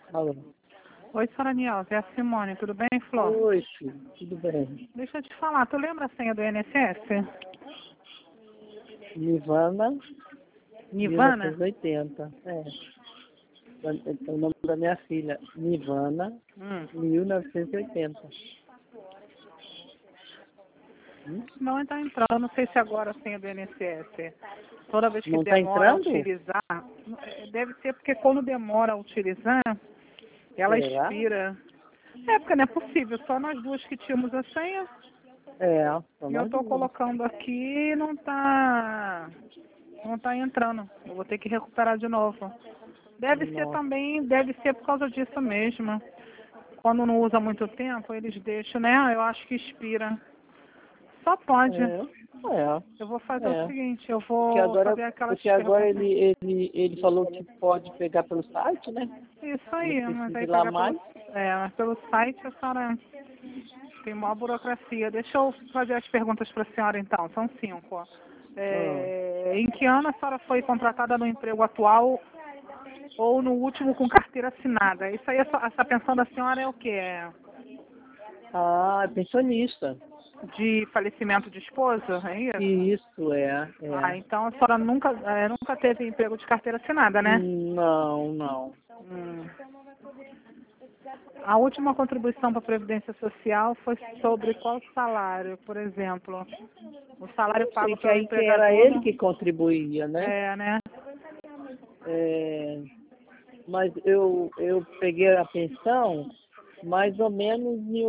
Alô. Oi, senhora Nielza, é a Simone, tudo bem, Flor? Oi, filho. Tudo bem? Deixa eu te falar, tu lembra a senha do INSS? Nivana, Nivana? 1980. É o nome da minha filha. Nivana, 1980. Não está entrando, não sei se agora a senha do INSS. Toda vez que Não tá demora a entrando? utilizar, deve ser porque quando demora a utilizar, ela Será? expira. É, porque não é possível, só nós duas que tínhamos a senha. Só E eu nós estou duas. colocando aqui e não tá entrando. Eu vou ter que recuperar de novo. Deve ser Nossa. também, deve ser por causa disso mesmo. Quando não usa muito tempo, eles deixam, né? Eu acho que expira. Só pode. É, é, Eu vou fazer o é. seguinte, eu Porque vou agora, fazer aquelas porque agora perguntas. ele falou que pode pegar pelo site, né? Isso Não aí, mas precisa aí ir lá pegar mais. mas pelo site a senhora tem maior burocracia. Deixa eu fazer as perguntas para a senhora então, são 5. Ah. Em que ano a senhora foi contratada no emprego atual ou no último com carteira assinada? Isso aí, essa pensão da senhora é o quê? Ah, pensionista. De falecimento de esposo, é isso? Isso, Ah, então a senhora nunca teve emprego de carteira assinada, né? Não, não. Hum. A última contribuição para a Previdência Social foi sobre qual salário, por exemplo? O salário Sei pago que pelo aí que era empregador ele não... que contribuía, né? É, né? É, mas eu peguei a pensão mais ou menos em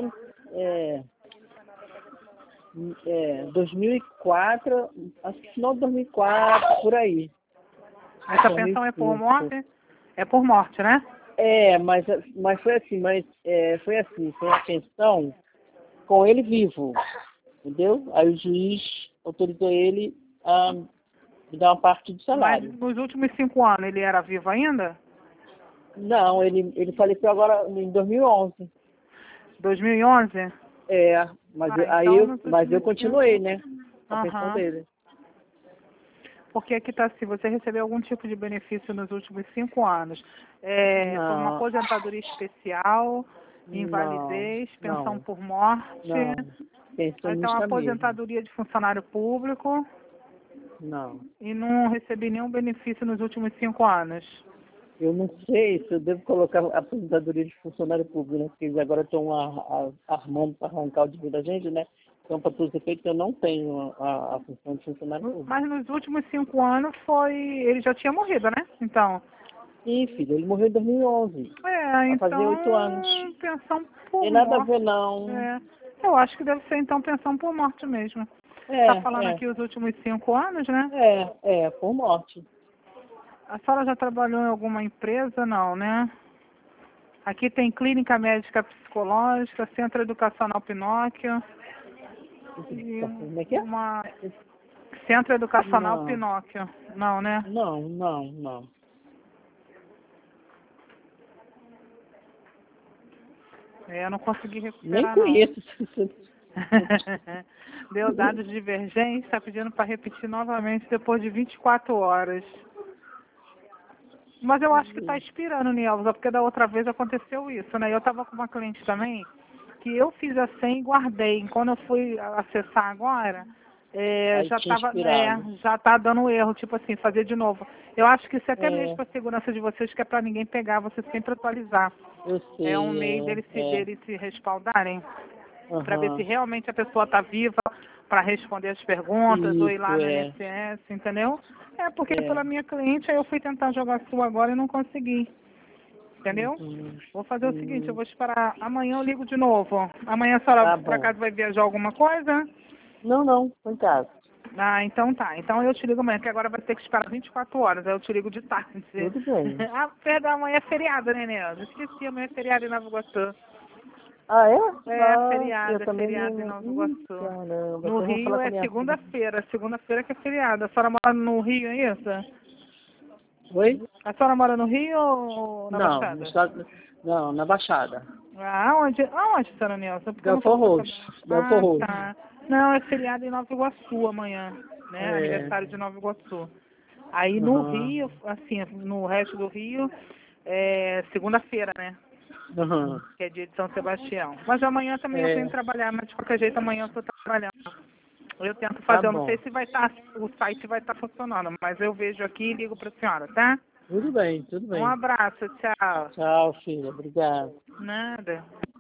2004, acho que final de 2004, por aí. Essa pensão é por 2005. morte? É por morte, né? Mas foi assim, foi a pensão com ele vivo, entendeu? Aí o juiz autorizou ele a me dar uma parte do Mas salário. nos últimos 5 anos ele era vivo ainda? Não, ele faleceu agora em 2011. 2011? É, Ah, então nos mas eu últimos continuei, 5. né? A pensão Aham. dele. Porque aqui está assim, você recebeu algum tipo de benefício nos últimos 5 anos. Foi uma Não, aposentadoria especial, não, invalidez, pensão não, por morte, não. então Pensionista mesmo. aposentadoria de funcionário público Não. e não recebi nenhum benefício nos últimos 5 anos. Eu não sei se eu devo colocar a aposentadoria de funcionário público, né? Porque eles agora estão armando para arrancar o dinheiro da gente, né? Então, para todos os efeitos, eu não tenho a função de funcionário público. Mas nos últimos 5 anos ele já tinha morrido, né? Então, Sim, filho, ele morreu em 2011. Vai fazer 8 anos. pensão por Tem nada a morte. ver, não. É, eu acho que deve ser então pensão por morte mesmo. Tá falando É, aqui os últimos 5 anos, né? por morte. A senhora já trabalhou em alguma empresa? Não, né? Aqui tem clínica médica psicológica, centro educacional Pinóquio e Como é que é? uma centro educacional Não, Pinóquio. Não, né? não, não, não. Eu não consegui Nem recuperar, não. conheço. Deu dados divergentes, está pedindo para repetir novamente depois de 24 horas. Mas eu acho que está expirando, Nilza, porque da outra vez aconteceu isso, né? Eu estava com uma cliente também, que eu fiz a senha e guardei. Quando eu fui acessar agora, Aí tinha expirado. já tá dando erro, tipo assim, fazer de novo. Eu acho que isso é até mesmo É, para segurança de vocês, que é para ninguém pegar, você sempre atualizar. eu É um sei, meio deles se respaldarem, para ver se Aham. realmente a pessoa está viva para responder as perguntas ou ir lá Isso, no INSS, entendeu? É porque é. pela minha cliente aí eu fui tentar jogar a sua agora e não consegui, entendeu? Uhum. Vou fazer o seguinte, eu vou esperar, amanhã eu ligo de novo. Amanhã a senhora Tá por bom. acaso vai viajar alguma coisa? Não, não, tô em casa. Ah, então tá. Então eu te ligo amanhã, que agora vai ter que esperar 24 horas. Aí eu te ligo de tarde. Tudo bem. Ah, perdão, amanhã é feriado, né, Neuza? Esqueci, amanhã é feriado em Nova Iguaçu. Ah, é? Eu É também feriado em não. Nova Ih, Iguaçu. caramba, No então eu vou Rio falar com a é minha filha. segunda-feira que é feriado. A senhora mora no Rio, é isso? Oi? A senhora mora no Rio ou na Não, no Baixada? estado. Não, na Baixada. Ah, aonde, senhora Nilson? Porque eu não tô Belfort Roxo. sabendo. Belfort Ah, Roxo. tá. Não, é feriado em Nova Iguaçu amanhã, né? É. Aniversário de Nova Iguaçu. Aí no Aham. Rio, assim, no resto do Rio, segunda-feira, né? Uhum. Que é dia de São Sebastião. Mas amanhã também eu tenho que trabalhar, mas de qualquer jeito amanhã eu estou trabalhando. Eu tento fazer, Tá eu não sei bom. se o site vai estar funcionando, mas eu vejo aqui e ligo para a senhora, tá? Tudo bem, tudo Um bem. abraço, tchau. Tchau, filha. Obrigado. Nada.